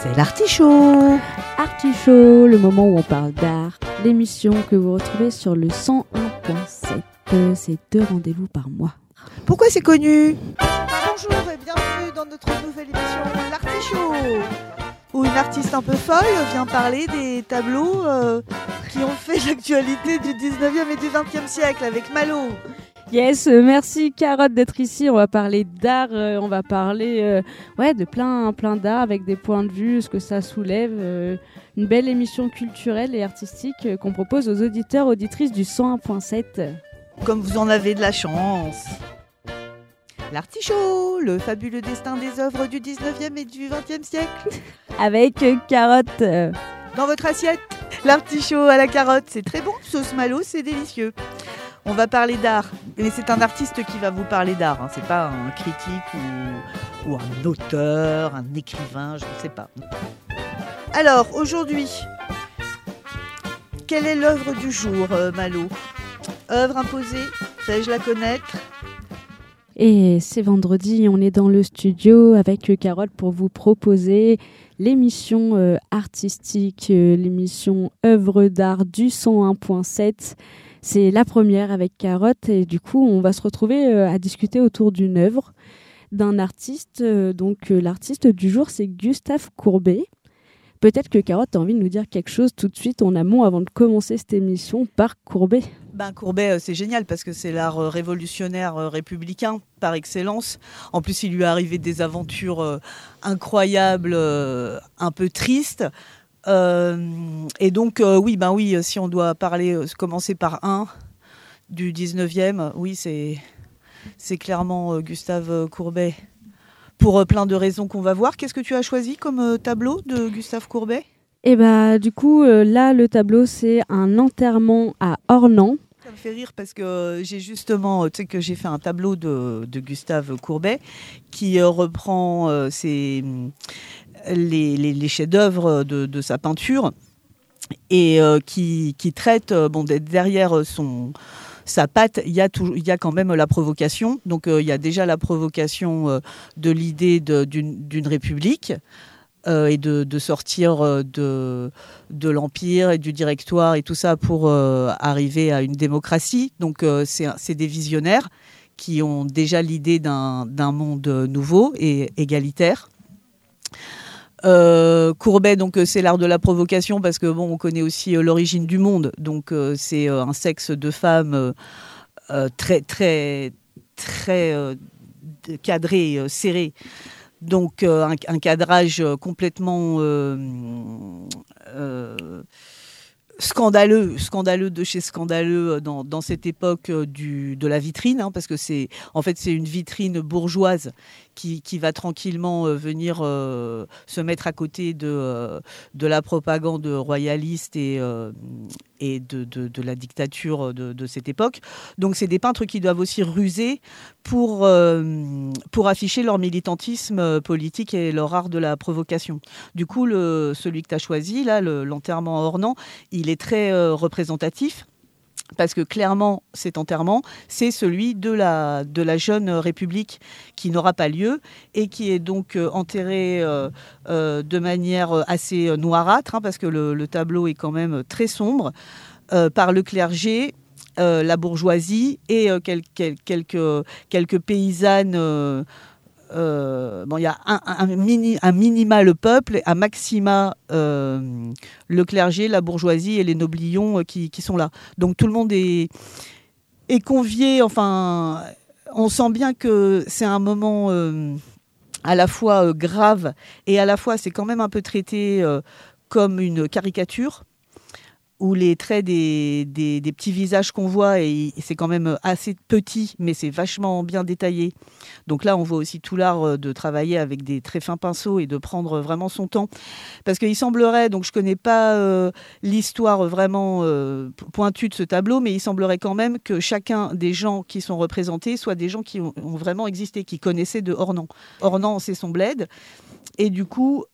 C'est l'Artichaut. Artichaut, le moment où on parle d'art, l'émission que vous retrouvez sur le 101.7. C'est 2 rendez-vous par mois. Pourquoi c'est connu? Bonjour et bienvenue dans notre nouvelle émission l'Artichaut, où une artiste un peu folle vient parler des tableaux qui ont fait l'actualité du 19e et du 20e siècle avec Malo. Yes, merci Carotte d'être ici. On va parler d'art, on va parler de plein d'art avec des points de vue, ce que ça soulève. Une belle émission culturelle et artistique qu'on propose aux auditeurs, auditrices du 101.7. Comme vous en avez de la chance. L'Artichaut, le fabuleux destin des œuvres du 19e et du 20e siècle. Avec Carotte. Dans votre assiette, l'artichaut à la carotte, c'est très bon. Sauce Malo, c'est délicieux. On va parler d'art, mais c'est un artiste qui va vous parler d'art. Hein. C'est pas un critique ou un auteur, un écrivain, je ne sais pas. Alors, aujourd'hui, quelle est l'œuvre du jour, Malo? Œuvre imposée, fais-je la connaître? Et c'est vendredi, on est dans le studio avec Carotte pour vous proposer l'émission artistique, l'émission œuvre d'art du 101.7. C'est la première avec Carotte et du coup, on va se retrouver à discuter autour d'une œuvre d'un artiste. Donc, l'artiste du jour, c'est Gustave Courbet. Peut-être que Carotte a envie de nous dire quelque chose tout de suite en amont avant de commencer cette émission par Courbet. Courbet, c'est génial parce que c'est l'art révolutionnaire républicain par excellence. En plus, il lui est arrivé des aventures incroyables, un peu tristes. Et donc, oui, si on doit commencer par un du 19e, oui, c'est clairement Gustave Courbet. Pour plein de raisons qu'on va voir. Qu'est-ce que tu as choisi comme tableau de Gustave Courbet? Et du coup, là, le tableau, c'est un enterrement à Ornans. Ça me fait rire parce que j'ai justement, que j'ai fait un tableau de Gustave Courbet qui reprend les chefs-d'œuvre de sa peinture et qui traite, derrière sa patte, il y a quand même la provocation. Donc, il y a déjà la provocation de l'idée d'une république et de sortir de l'Empire et du Directoire et tout ça pour arriver à une démocratie. Donc, c'est des visionnaires qui ont déjà l'idée d'un monde nouveau et égalitaire. Courbet, donc c'est l'art de la provocation parce que on connaît aussi l'origine du monde, donc c'est un sexe de femme très très très cadré, serré, donc un cadrage complètement scandaleux de chez scandaleux dans cette époque de la vitrine, hein, parce que c'est une vitrine bourgeoise qui va tranquillement venir se mettre à côté de la propagande royaliste et de la dictature de cette époque. Donc c'est des peintres qui doivent aussi ruser pour afficher leur militantisme politique et leur art de la provocation. Du coup, celui que tu as choisi, là, l'enterrement à Ornans, il est très représentatif. Parce que clairement, cet enterrement, c'est celui de la jeune République qui n'aura pas lieu et qui est donc enterré de manière assez noirâtre, hein, parce que le tableau est quand même très sombre, par le clergé, la bourgeoisie et quelques paysannes. Il y a un minima le peuple, un maxima le clergé, la bourgeoisie et les noblions qui sont là. Donc tout le monde est convié. Enfin, on sent bien que c'est un moment à la fois grave et à la fois c'est quand même un peu traité comme une caricature, où les traits des petits visages qu'on voit, et c'est quand même assez petit, mais c'est vachement bien détaillé. Donc là, on voit aussi tout l'art de travailler avec des très fins pinceaux et de prendre vraiment son temps. Parce qu'il semblerait, donc je ne connais pas l'histoire vraiment pointue de ce tableau, mais il semblerait quand même que chacun des gens qui sont représentés soient des gens qui ont vraiment existé, qui connaissaient de Ornans. Ornans, c'est son bled. Et du coup...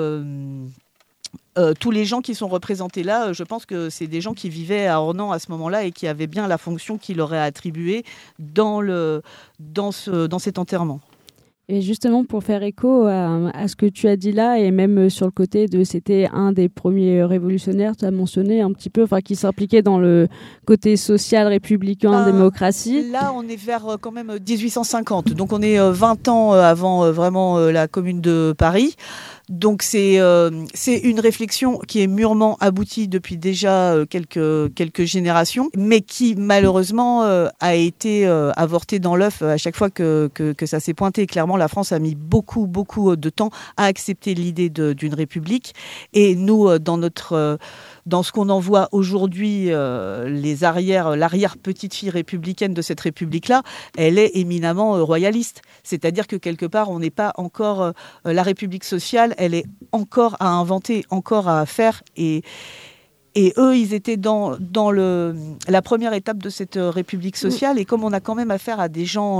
tous les gens qui sont représentés là, je pense que c'est des gens qui vivaient à Ornans à ce moment-là et qui avaient bien la fonction qu'il leur est attribuée dans cet enterrement. Et justement, pour faire écho à ce que tu as dit là, et même sur le côté de c'était un des premiers révolutionnaires, tu as mentionné un petit peu, qui s'impliquait dans le côté social, républicain, démocratie. Là, on est vers quand même 1850, donc on est 20 ans avant vraiment la Commune de Paris. Donc c'est une réflexion qui est mûrement aboutie depuis déjà quelques générations, mais qui malheureusement a été avortée dans l'œuf à chaque fois que ça s'est pointé. Clairement, la France a mis beaucoup de temps à accepter l'idée d'une république. Et nous, dans ce qu'on en voit aujourd'hui, l'arrière petite fille républicaine de cette république-là, elle est éminemment royaliste. C'est-à-dire que quelque part, on n'est pas encore la république sociale. Elle est encore à inventer, encore à faire. Et eux, ils étaient dans la première étape de cette république sociale. Et comme on a quand même affaire à des gens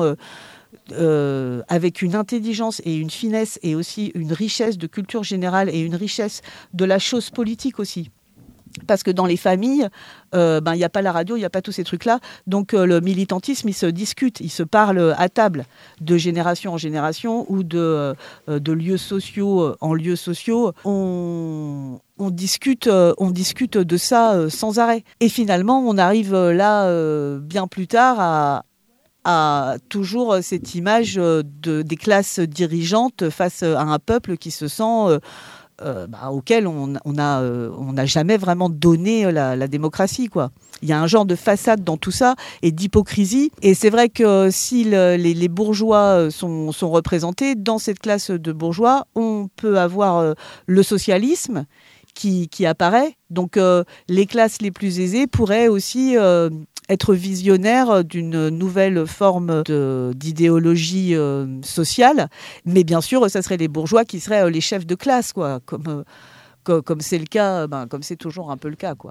avec une intelligence et une finesse et aussi une richesse de culture générale et une richesse de la chose politique aussi. Parce que dans les familles, il n'y a pas la radio, il n'y a pas tous ces trucs-là. Donc le militantisme, il se discute, il se parle à table, de génération en génération ou de lieux sociaux en lieux sociaux. On discute de ça sans arrêt. Et finalement, on arrive là, bien plus tard, à toujours cette image des classes dirigeantes face à un peuple qui se sent... auquel on n'a jamais vraiment donné la démocratie, quoi. Il y a un genre de façade dans tout ça et d'hypocrisie. Et c'est vrai que si les bourgeois sont représentés, dans cette classe de bourgeois, on peut avoir le socialisme qui apparaît. Donc les classes les plus aisées pourraient aussi être visionnaires d'une nouvelle forme d'idéologie sociale. Mais bien sûr, ça serait les bourgeois qui seraient les chefs de classe, quoi, comme c'est le cas, comme c'est toujours un peu le cas, quoi.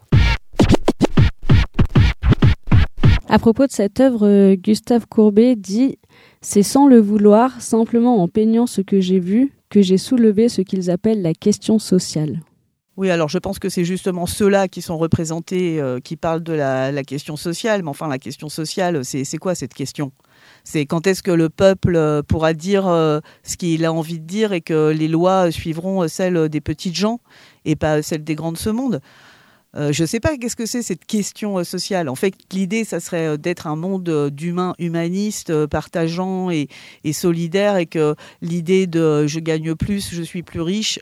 À propos de cette œuvre, Gustave Courbet dit « C'est sans le vouloir, simplement en peignant ce que j'ai vu, que j'ai soulevé ce qu'ils appellent la question sociale. » Oui, alors je pense que c'est justement ceux-là qui sont représentés, qui parlent de la question sociale. Mais enfin, la question sociale, c'est quoi cette question ? C'est quand est-ce que le peuple pourra dire ce qu'il a envie de dire et que les lois suivront celles des petites gens et pas celles des grands de ce monde ? Je ne sais pas qu'est-ce que c'est cette question sociale. En fait, l'idée, ça serait d'être un monde d'humains humanistes, partageants et solidaires, et que l'idée de je gagne plus, je suis plus riche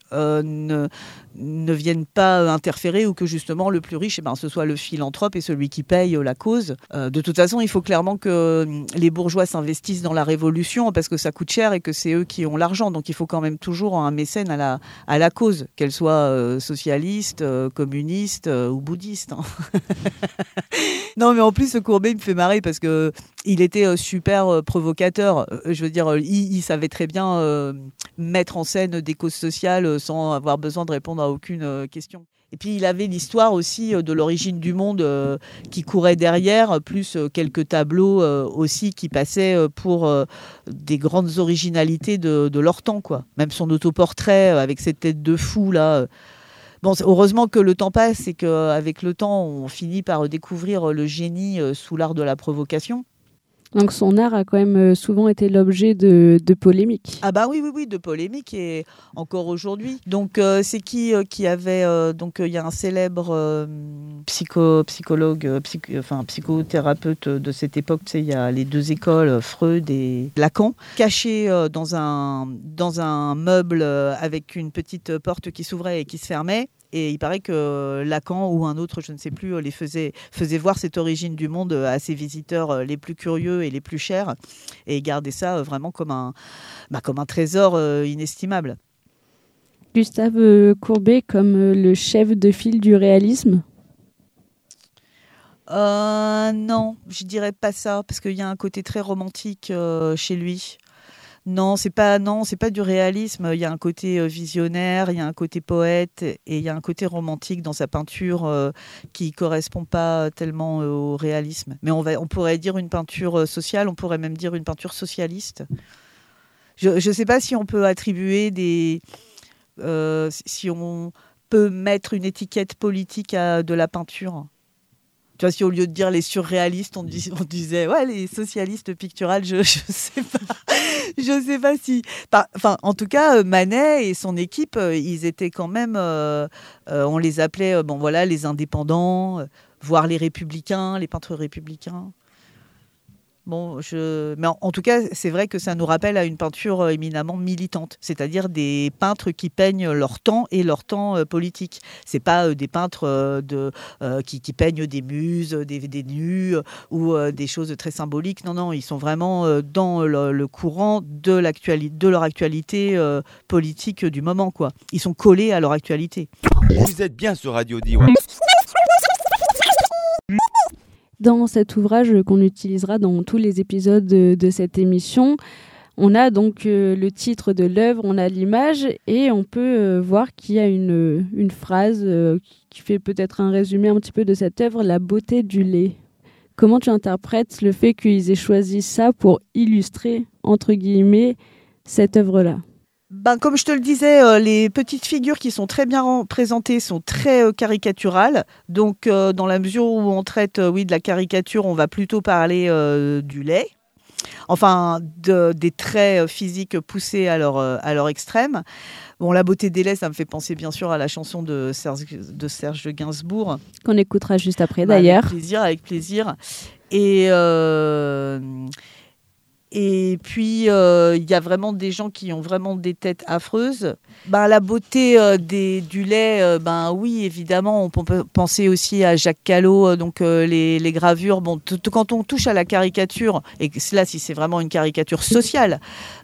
ne vienne pas interférer, ou que justement le plus riche, ce soit le philanthrope et celui qui paye la cause. De toute façon, il faut clairement que les bourgeois s'investissent dans la révolution parce que ça coûte cher et que c'est eux qui ont l'argent. Donc il faut quand même toujours un mécène à la cause, qu'elle soit socialiste, communiste ou bouddhiste. Non, mais en plus, ce Courbet, il me fait marrer parce que il était super provocateur. Je veux dire, il savait très bien mettre en scène des causes sociales sans avoir besoin de répondre à aucune question. Et puis, il avait l'histoire aussi de l'origine du monde qui courait derrière, plus quelques tableaux aussi qui passaient pour des grandes originalités de leur temps, quoi. Même son autoportrait avec cette tête de fou, là. Bon, heureusement que le temps passe et qu'avec le temps, on finit par découvrir le génie sous l'art de la provocation. Donc son art a quand même souvent été l'objet de polémiques. Ah bah oui, de polémiques, et encore aujourd'hui. Donc c'est qui avait... donc il y a un célèbre psychologue, psychothérapeute de cette époque. Tu sais, il y a les deux écoles, Freud et Lacan, cachés dans un meuble avec une petite porte qui s'ouvrait et qui se fermait. Et il paraît que Lacan ou un autre, je ne sais plus, les faisait voir cette origine du monde à ses visiteurs les plus curieux et les plus chers, et garder ça vraiment comme un trésor inestimable. Gustave Courbet comme le chef de file du réalisme ? Non, je dirais pas ça, parce qu'il y a un côté très romantique chez lui. Non, c'est pas du réalisme. Il y a un côté visionnaire, il y a un côté poète, et il y a un côté romantique dans sa peinture qui correspond pas tellement au réalisme. Mais on pourrait dire une peinture sociale, on pourrait même dire une peinture socialiste. Je sais pas si on peut attribuer si on peut mettre une étiquette politique à de la peinture. Tu vois, si au lieu de dire les surréalistes, on disait ouais, les socialistes picturales, je sais pas. Je sais pas si... Enfin, en tout cas, Manet et son équipe, ils étaient quand même... on les appelait, les indépendants, voire les républicains, les peintres républicains. Mais en tout cas, c'est vrai que ça nous rappelle à une peinture éminemment militante, c'est-à-dire des peintres qui peignent leur temps et leur temps politique. C'est pas des peintres qui peignent des muses, des nus ou des choses très symboliques. Non, ils sont vraiment dans le courant de leur actualité politique du moment, quoi. Ils sont collés à leur actualité. Vous êtes bien sur Radio Diwan. Dans cet ouvrage qu'on utilisera dans tous les épisodes de cette émission, on a donc le titre de l'œuvre, on a l'image et on peut voir qu'il y a une phrase qui fait peut-être un résumé un petit peu de cette œuvre, la beauté du lait. Comment tu interprètes le fait qu'ils aient choisi ça pour illustrer, entre guillemets, cette œuvre-là ? Comme je te le disais, les petites figures qui sont très bien présentées sont très caricaturales. Donc, dans la mesure où on traite de la caricature, on va plutôt parler du lait. Enfin, des traits physiques poussés à leur extrême. Bon, la beauté des laits, ça me fait penser bien sûr à la chanson de Serge Gainsbourg. Qu'on écoutera juste après d'ailleurs. Avec plaisir. Et puis, il y a vraiment des gens qui ont vraiment des têtes affreuses. La beauté du lait, oui, évidemment, on peut penser aussi à Jacques Callot, donc les gravures. Bon, quand on touche à la caricature, et là, si c'est vraiment une caricature sociale,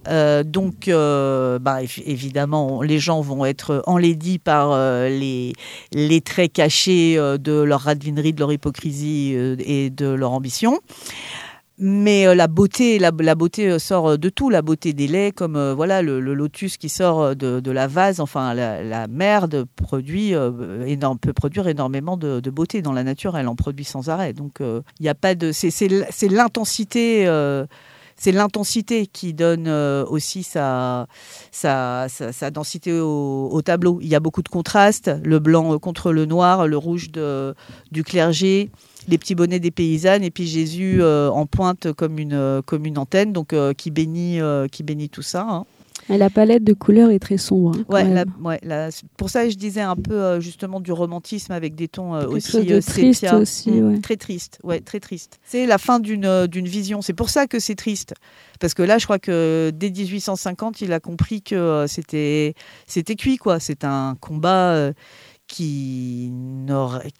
évidemment, les gens vont être enlaidis par les traits cachés de leur radvinerie, de leur hypocrisie et de leur ambition. Mais la beauté sort de tout, la beauté des laits, comme le lotus qui sort de la vase. Enfin, la merde peut produire énormément de beauté dans la nature. Elle en produit sans arrêt. Donc, il y a pas de, c'est l'intensité. C'est l'intensité qui donne aussi sa densité au tableau. Il y a beaucoup de contrastes, le blanc contre le noir, le rouge du clergé, les petits bonnets des paysannes, et puis Jésus en pointe comme une antenne, donc qui bénit tout ça. Hein. Et la palette de couleurs est très sombre. Pour ça, je disais un peu justement du romantisme avec des tons aussi triste sépia. aussi, ouais. Très triste, très triste. C'est la fin d'une vision. C'est pour ça que c'est triste. Parce que là, je crois que dès 1850, il a compris que c'était cuit, quoi. C'est un combat qui n'aurait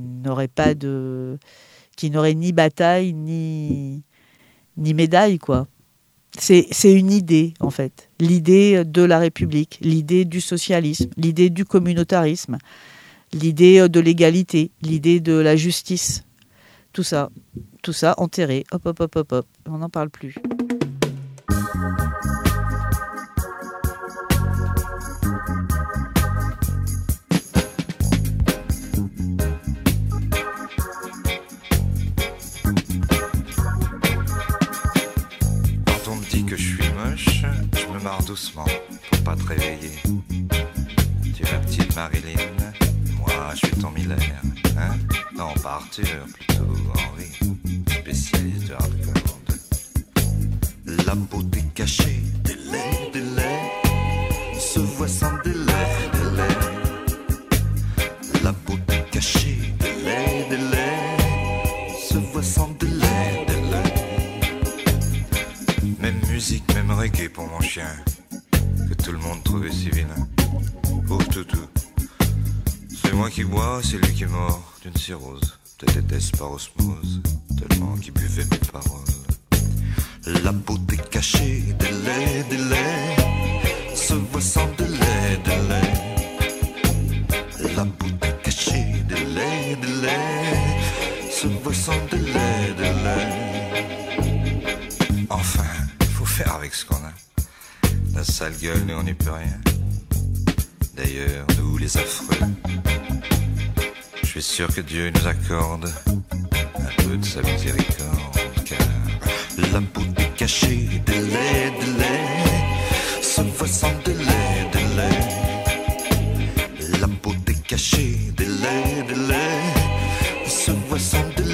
ni bataille ni médaille, quoi. C'est une idée, en fait. L'idée de la République, l'idée du socialisme, l'idée du communautarisme, l'idée de l'égalité, l'idée de la justice. Tout ça enterré. Hop. On n'en parle plus. Doucement, pour pas te réveiller. Tu es la petite Marilyn, moi je suis ton Miller, hein? Non, pas Arthur, plutôt Henri, spécialiste de hardcore. La beauté cachée des laits, se voit sans délai. La beauté cachée des laits, se voit sans délai. Même musique, même reggae pour mon chien, que tout le monde trouvait si vilain. Pauvre toutou, c'est moi qui bois, c'est lui qui est mort d'une cirrhose. Te déteste par osmose, tellement qu'il buvait mes paroles. La beauté cachée des laits, se voit sans délai. La beauté cachée des laits, se voit sans délai. Enfin, faut faire avec ce qu'on a. La sale gueule, mais on n'y peut rien. D'ailleurs, nous les affreux, je suis sûr que Dieu nous accorde un peu de sa miséricorde, car la beauté cachée des laits se voit sans délai. La beauté cachée des laits se voit sans délai.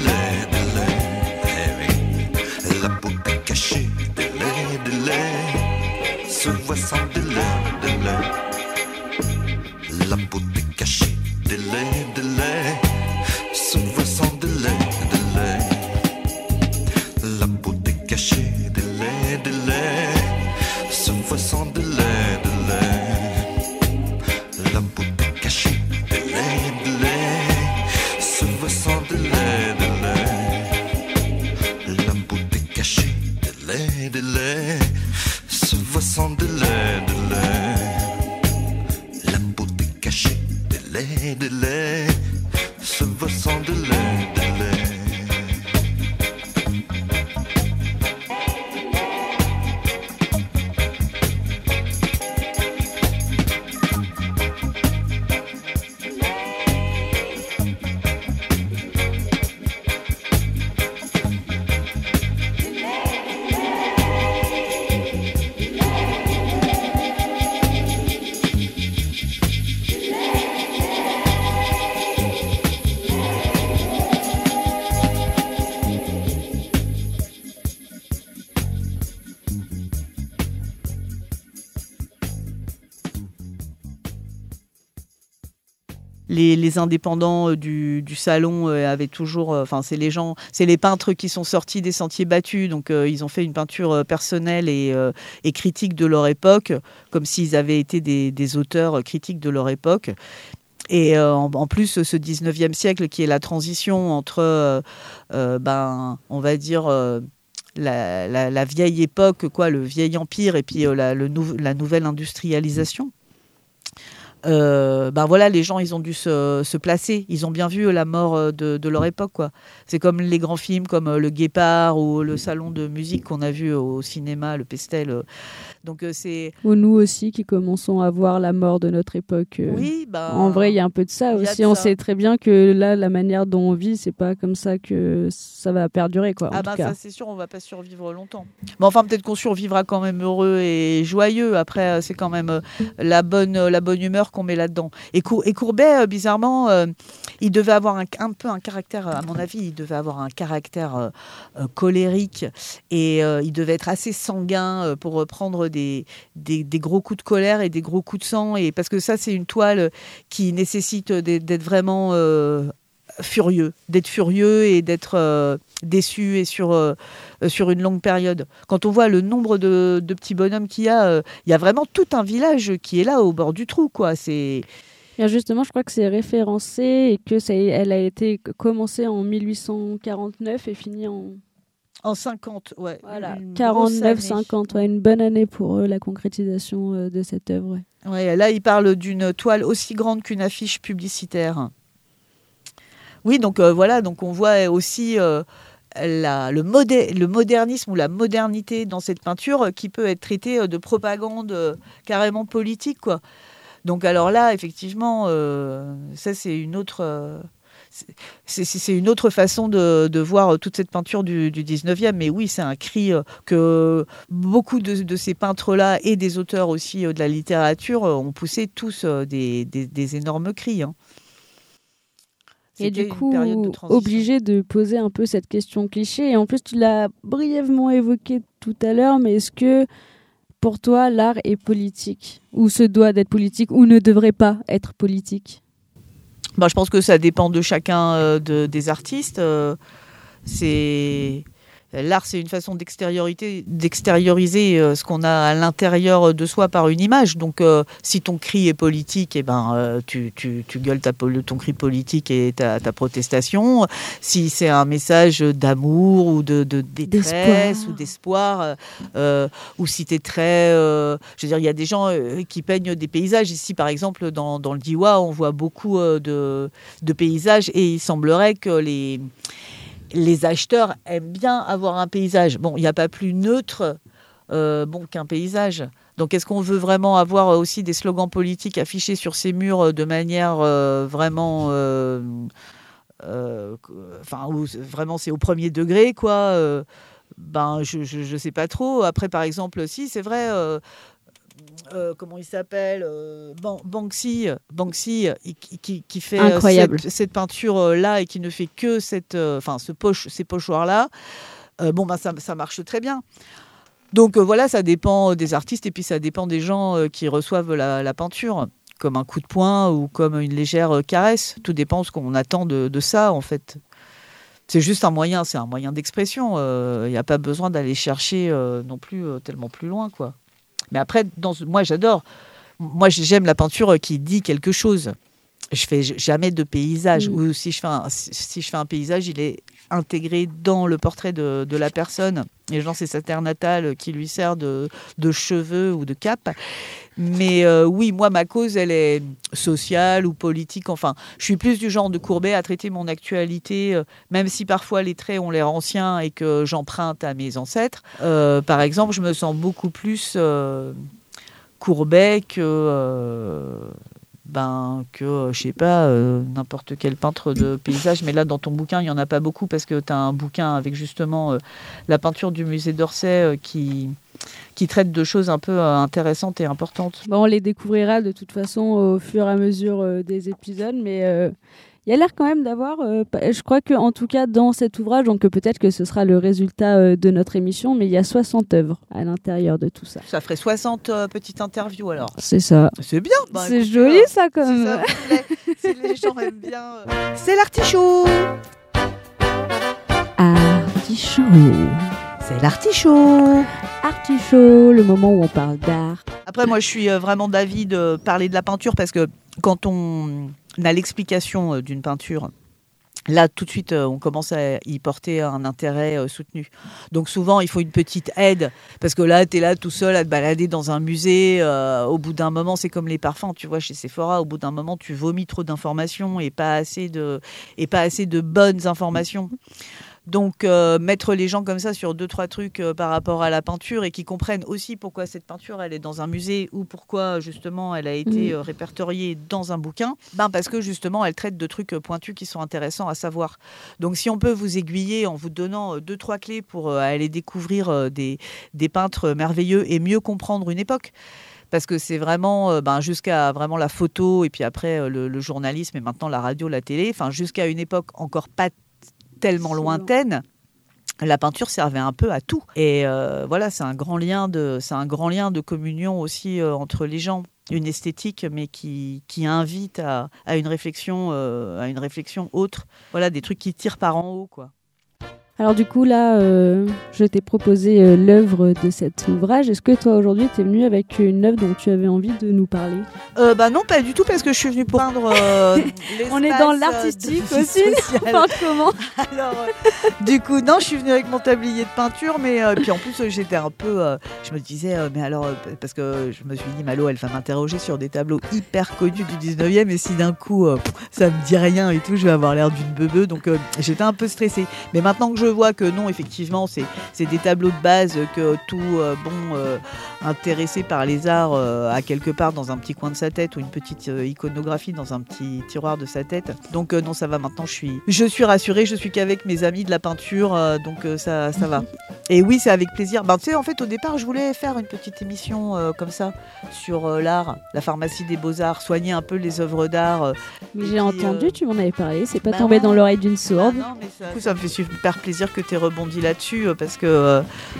la beauté cachée de lait, ce voit sans de lait, la beauté cachée de lait, ce voit sans de lait, la beauté cachée de lait, ce voit sans de lait. Les indépendants du salon avaient toujours, c'est les peintres qui sont sortis des sentiers battus, donc ils ont fait une peinture personnelle et critique de leur époque, comme s'ils avaient été des auteurs critiques de leur époque. Et en plus, ce 19e siècle qui est la transition entre, on va dire, la vieille époque, quoi, le vieil empire, et puis la nouvelle industrialisation. Les gens, ils ont dû se placer. Ils ont bien vu la mort de leur époque, quoi. C'est comme les grands films comme Le Guépard ou le salon de musique qu'on a vu au cinéma, le Pestel. Donc c'est. Ou nous aussi qui commençons à voir la mort de notre époque. Oui, en vrai, il y a un peu de ça aussi. On sait très bien que là, la manière dont on vit, c'est pas comme ça que ça va perdurer, quoi. Ça c'est sûr, on va pas survivre longtemps. Mais enfin, peut-être qu'on survivra quand même heureux et joyeux. Après, c'est quand même la bonne humeur qu'on met là-dedans. Et Courbet, bizarrement, il devait avoir un peu un caractère, à mon avis, il devait avoir un caractère colérique et il devait être assez sanguin pour prendre des gros coups de colère et des gros coups de sang. Et parce que ça, c'est une toile qui nécessite d'être vraiment furieux et d'être déçu et sur une longue période. Quand on voit le nombre de petits bonhommes qu'il y a vraiment tout un village qui est là au bord du trou, quoi. C'est... Et justement, je crois que c'est référencé et que elle a été commencée en 1849 et finie en 50, ouais. Voilà, 49-50, ouais, une bonne année pour la concrétisation de cette œuvre. Ouais. Ouais, là, il parle d'une toile aussi grande qu'une affiche publicitaire. Oui, donc donc on voit aussi le modernisme ou la modernité dans cette peinture qui peut être traitée de propagande carrément politique, quoi. Donc alors là, effectivement, ça c'est une autre... C'est une autre façon de voir toute cette peinture du 19e. Mais oui, c'est un cri que beaucoup de ces peintres-là et des auteurs aussi de la littérature ont poussé tous des énormes cris. Hein. Et du coup, obligé de poser un peu cette question cliché. Et en plus, tu l'as brièvement évoqué tout à l'heure, mais est-ce que pour toi, l'art est politique ? Ou se doit d'être politique, ou ne devrait pas être politique ? Je pense que ça dépend de chacun des artistes. L'art, c'est une façon d'extérioriser ce qu'on a à l'intérieur de soi par une image. Donc, si ton cri est politique, tu gueules ton cri politique et ta protestation. Si c'est un message d'amour ou de détresse ou d'espoir, ou si tu es très... il y a des gens qui peignent des paysages. Ici, par exemple, dans le Diois, on voit beaucoup de paysages et il semblerait que les acheteurs aiment bien avoir un paysage. Bon, il n'y a pas plus neutre qu'un paysage. Donc, est-ce qu'on veut vraiment avoir aussi des slogans politiques affichés sur ces murs de manière vraiment... où vraiment c'est au premier degré, quoi. Je sais pas trop. Après, par exemple, si, c'est vrai... comment il s'appelle, Banksy qui fait cette peinture-là et qui ne fait que ces pochoirs-là, ça marche très bien. Donc voilà, ça dépend des artistes et puis ça dépend des gens qui reçoivent la peinture, comme un coup de poing ou comme une légère caresse. Tout dépend de ce qu'on attend de ça, en fait. C'est juste un moyen d'expression. Il n'y a pas besoin d'aller chercher non plus tellement plus loin, quoi. Mais après, moi, j'adore Moi, j'aime la peinture qui dit quelque chose. Je fais jamais de paysage. Ou si je fais un paysage, il est intégré dans le portrait de la personne. Et genre, c'est sa terre natale qui lui sert de cheveux ou de cape. Mais oui, moi, ma cause, elle est sociale ou politique. Enfin, je suis plus du genre de Courbet à traiter mon actualité, même si parfois les traits ont l'air anciens et que j'emprunte à mes ancêtres. Par exemple, je me sens beaucoup plus Courbet que je sais pas, n'importe quel peintre de paysage. Mais là, dans ton bouquin, il n'y en a pas beaucoup parce que tu as un bouquin avec justement la peinture du musée d'Orsay qui traite de choses un peu intéressantes et importantes. Bon, on les découvrira de toute façon au fur et à mesure des épisodes, mais il y a l'air quand même d'avoir, je crois qu'en tout cas dans cet ouvrage, donc peut-être que ce sera le résultat de notre émission, mais il y a 60 œuvres à l'intérieur de tout ça. Ça ferait 60 petites interviews alors. C'est ça. C'est bien. C'est écoutez, joli ça quand même. Si ça vous plaît, si les gens aiment bien. C'est l'artichaut. Artichaut. C'est l'artichaut. Artichaut, le moment où on parle d'art. Après, moi, je suis vraiment d'avis de parler de la peinture parce que quand on a l'explication d'une peinture, là, tout de suite, on commence à y porter un intérêt soutenu. Donc souvent, il faut une petite aide parce que là, tu es là tout seul à te balader dans un musée. Au bout d'un moment, c'est comme les parfums, tu vois, chez Sephora. Au bout d'un moment, tu vomis trop d'informations et pas assez de bonnes informations. Donc, mettre les gens comme ça sur 2-3 trucs par rapport à la peinture et qui comprennent aussi pourquoi cette peinture, elle est dans un musée ou pourquoi, justement, elle a été répertoriée dans un bouquin, parce que, justement, elle traite de trucs pointus qui sont intéressants à savoir. Donc, si on peut vous aiguiller en vous donnant 2-3 clés pour aller découvrir des peintres merveilleux et mieux comprendre une époque, parce que c'est vraiment jusqu'à vraiment la photo et puis après le journalisme et maintenant la radio, la télé, jusqu'à une époque encore pas tellement lointaine, la peinture servait un peu à tout. Et voilà, c'est un grand lien de communion aussi entre les gens. Une esthétique, mais qui invite à une réflexion autre. Voilà, des trucs qui tirent par en haut, quoi. Alors du coup, là, je t'ai proposé l'œuvre de cet ouvrage. Est-ce que toi, aujourd'hui, tu es venu avec une œuvre dont tu avais envie de nous parler ? Non, pas du tout, parce que je suis venue pour peindre l'espace. On est dans l'artistique aussi, comment ? Alors, du coup, non, je suis venue avec mon tablier de peinture, mais puis en plus, j'étais un peu... je me disais, mais alors, parce que je me suis dit, Malo, elle va m'interroger sur des tableaux hyper connus du 19e, et si d'un coup, ça me dit rien et tout, je vais avoir l'air d'une beubeu, donc j'étais un peu stressée. Mais maintenant que je vois que non, effectivement, c'est des tableaux de base que tout intéressé par les arts a quelque part dans un petit coin de sa tête ou une petite iconographie dans un petit tiroir de sa tête. Donc non, ça va maintenant, je suis rassurée, je suis qu'avec mes amis de la peinture, donc ça va. Et oui, c'est avec plaisir. Tu sais, en fait, au départ, je voulais faire une petite émission comme ça sur l'art, la pharmacie des beaux-arts, soigner un peu les œuvres d'art. Mais j'ai entendu, tu m'en avais parlé, c'est pas tombé dans l'oreille d'une sourde. Non, mais ça me fait super plaisir que tu aies rebondi là-dessus parce que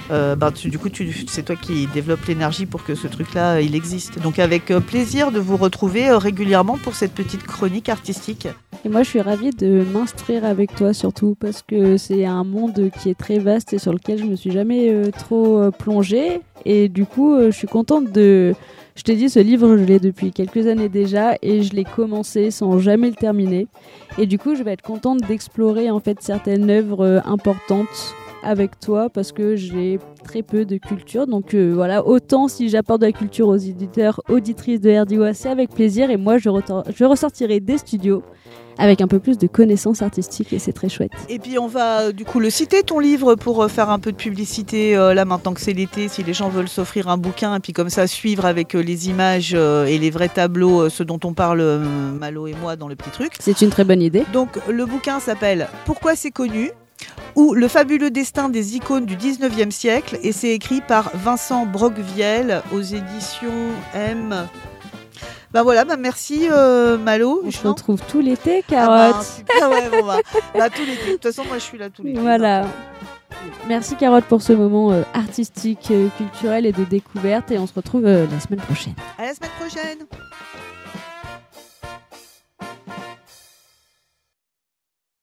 du coup, c'est toi qui développe l'énergie pour que ce truc-là, il existe. Donc avec plaisir de vous retrouver régulièrement pour cette petite chronique artistique. Et moi, je suis ravie de m'instruire avec toi surtout parce que c'est un monde qui est très vaste et sur lequel je me suis jamais trop plongée. Et du coup, je suis contente de... Je t'ai dit, ce livre, je l'ai depuis quelques années déjà et je l'ai commencé sans jamais le terminer. Et du coup, je vais être contente d'explorer en fait certaines œuvres importantes avec toi parce que j'ai très peu de culture. Donc voilà, autant si j'apporte de la culture aux auditeurs, auditrices de RDIWA, c'est avec plaisir. Et moi, je ressortirai des studios avec un peu plus de connaissances artistiques et c'est très chouette. Et puis on va du coup le citer ton livre pour faire un peu de publicité là maintenant que c'est l'été, si les gens veulent s'offrir un bouquin et puis comme ça suivre avec les images et les vrais tableaux, ce dont on parle Malo et moi dans le petit truc. C'est une très bonne idée. Donc le bouquin s'appelle Pourquoi c'est connu ? Ou Le fabuleux destin des icônes du 19e siècle et c'est écrit par Vincent Broquevielle aux éditions M. Voilà, merci Malo. On se retrouve tout l'été, Carotte. Super, ouais, tout l'été. De toute façon, moi je suis là tout l'été. Voilà. Merci Carotte pour ce moment artistique, culturel et de découverte et on se retrouve la semaine prochaine. À la semaine prochaine.